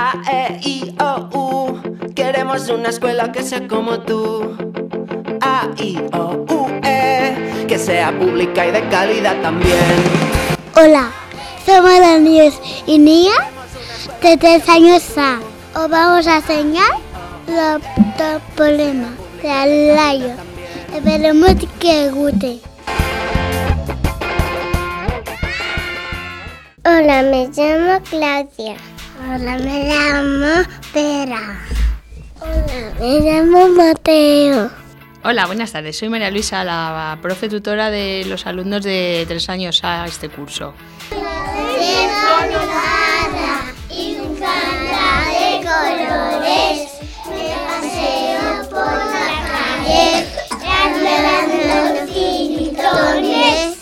A, E, I, O, U. Queremos una escuela que sea como tú. A, I, O, U, E. Que sea pública y de calidad también. Hola, somos los niños y niñas de 3 años A. Os vamos a enseñar los problemas de Alayo. Esperemos que os guste. Hola, me llamo Claudia. Hola, me llamo Vera. Hola, me llamo Mateo. Hola, buenas tardes. Soy María Luisa, la profe tutora de los alumnos de 3 años a este curso. Y un de colores. Me paseo por la calle, dando los tiritones.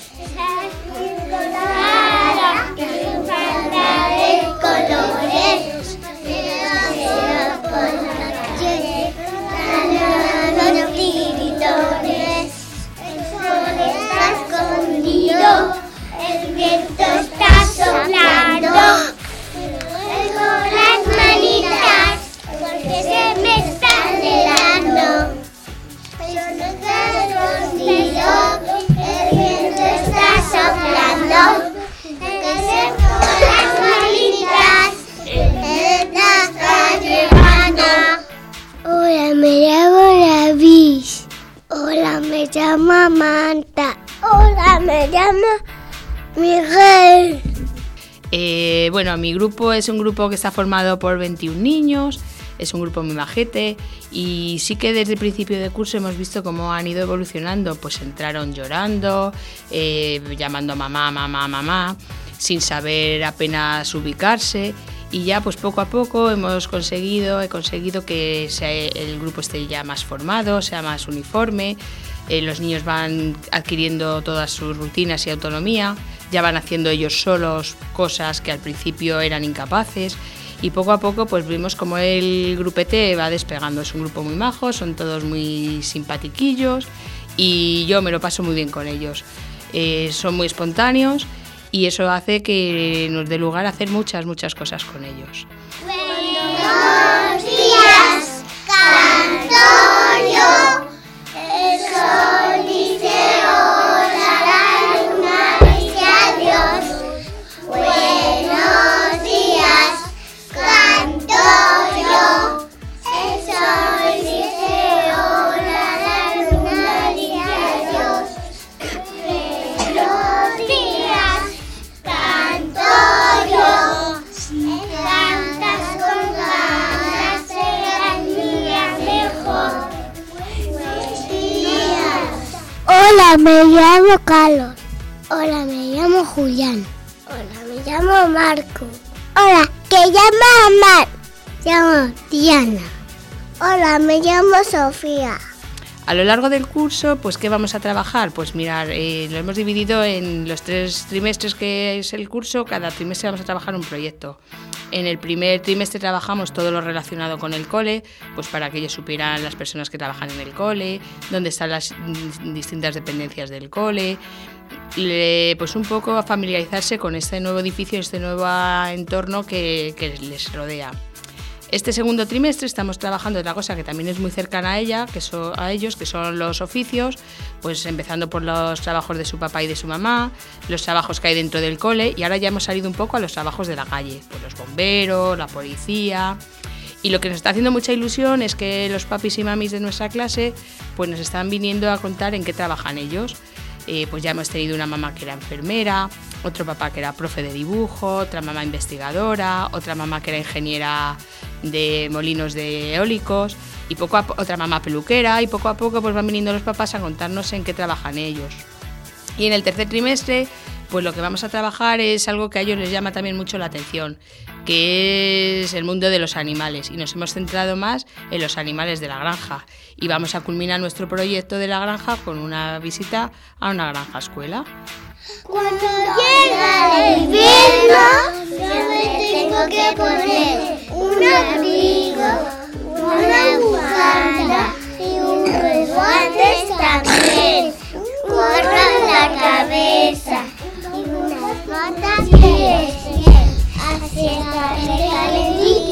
El viento está soplando. Tengo las manitas porque se me están helando. Yo no estoy escondido. El viento está soplando. Tengo las manitas, me está llevando. Hola, me llamo Davis. Hola, me llamo Manta. Hola, me llamo Miguel. Bueno, mi grupo es un grupo que está formado por 21 niños, es un grupo muy majete y sí que desde el principio de curso hemos visto cómo han ido evolucionando. Pues entraron llorando, llamando a mamá, mamá, mamá, sin saber apenas ubicarse, y ya pues poco a poco he conseguido que el grupo esté ya más formado, sea más uniforme. Los niños van adquiriendo todas sus rutinas y autonomía, ya van haciendo ellos solos cosas que al principio eran incapaces, y poco a poco pues vimos como el grupete va despegando. Es un grupo muy majo, son todos muy simpatiquillos y yo me lo paso muy bien con ellos. Son muy espontáneos y eso hace que nos dé lugar a hacer muchas cosas con ellos. Buenos días, canto yo. El sol dice hola, la luna dice adiós. Buenos días, canto yo. El sol dice hola, la luna dice adiós. Buenos días, canto yo. Si cantas con ganas será el día mejor. Hola, me llamo Carlos. Hola, me llamo Julián. Hola, me llamo Marco. Hola, ¿qué llama Mar? Llamo Diana. Hola, me llamo Sofía. A lo largo del curso, pues ¿qué vamos a trabajar? Pues mirar, lo hemos dividido en los 3 trimestres que es el curso. Cada trimestre vamos a trabajar un proyecto. En el primer trimestre trabajamos todo lo relacionado con el cole, pues para que ellos supieran las personas que trabajan en el cole, dónde están las distintas dependencias del cole, pues un poco a familiarizarse con este nuevo edificio, este nuevo entorno que les rodea. Este segundo trimestre estamos trabajando otra cosa que también es muy cercana a ellos, que son los oficios, pues empezando por los trabajos de su papá y de su mamá, los trabajos que hay dentro del cole, y ahora ya hemos salido un poco a los trabajos de la calle, pues los bomberos, la policía. Y lo que nos está haciendo mucha ilusión es que los papis y mamis de nuestra clase pues nos están viniendo a contar en qué trabajan ellos. Pues ya hemos tenido una mamá que era enfermera, otro papá que era profe de dibujo, otra mamá investigadora, otra mamá que era ingeniera de molinos de eólicos, y otra mamá peluquera, y poco a poco pues van viniendo los papás a contarnos en qué trabajan ellos. Y en el tercer trimestre pues lo que vamos a trabajar es algo que a ellos les llama también mucho la atención, que es el mundo de los animales, y nos hemos centrado más en los animales de la granja, y vamos a culminar nuestro proyecto de la granja con una visita a una granja escuela. Cuando llega el invierno, yo me tengo que poner un abrigo, una bufanda y unos guantes también, un gorro en la cabeza y unas botas de pies. Así estaré calentito.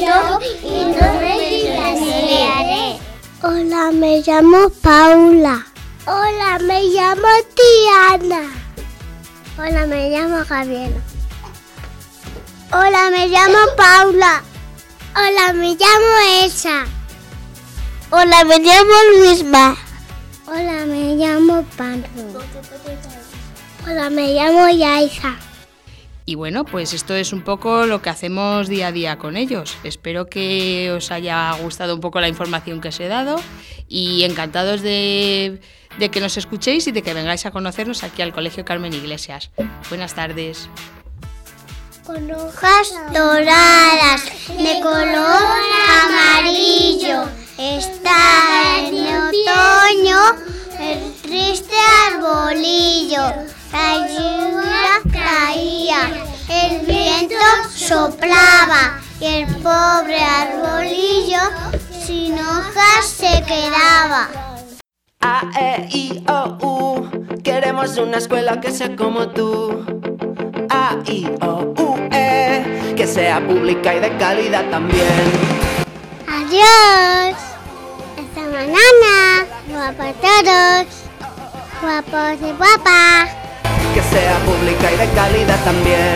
Hola, me llamo Paula. Hola, me llamo Diana. Hola, me llamo Gabriela. Hola, me llamo Paula. Hola, me llamo Elsa. Hola, me llamo Luisma. Hola, me llamo Panro. Hola, me llamo Yaisa. Y bueno, pues esto es un poco lo que hacemos día a día con ellos. Espero que os haya gustado un poco la información que os he dado y encantados de que nos escuchéis y de que vengáis a conocernos aquí al Colegio Carmen Iglesias. Buenas tardes. Con hojas doradas de color amarillo, está en otoño el triste arbolillo. La lluvia caía, el viento soplaba y el pobre arbolillo sin hojas se quedaba. A, E, I, O, U, queremos una escuela que sea como tú. A, I, O, U, E, que sea pública y de calidad también. Adiós. Hasta mañana. Guapos todos. Guapos y guapas. Que sea pública y de calidad también.